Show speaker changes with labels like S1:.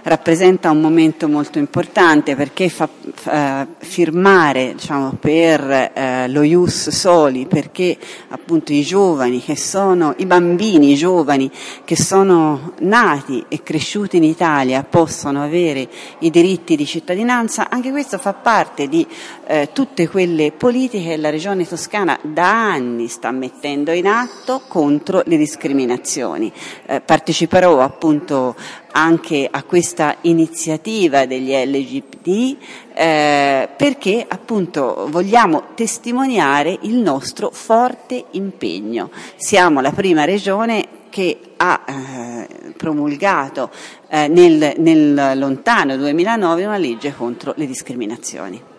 S1: rappresenta un momento molto importante perché fa firmare, diciamo, per lo Ius Soli, perché appunto i giovani che sono, i bambini, i giovani che sono nati e cresciuti in Italia possono avere i diritti di cittadinanza. Anche questo fa parte di tutte quelle politiche che la Regione Toscana da anni sta mettendo in atto contro le discriminazioni. Parteciperò appunto anche a questa iniziativa degli LGBT perché appunto vogliamo testimoniare il nostro forte impegno. Siamo la prima regione che ha promulgato nel lontano 2009 una legge contro le discriminazioni.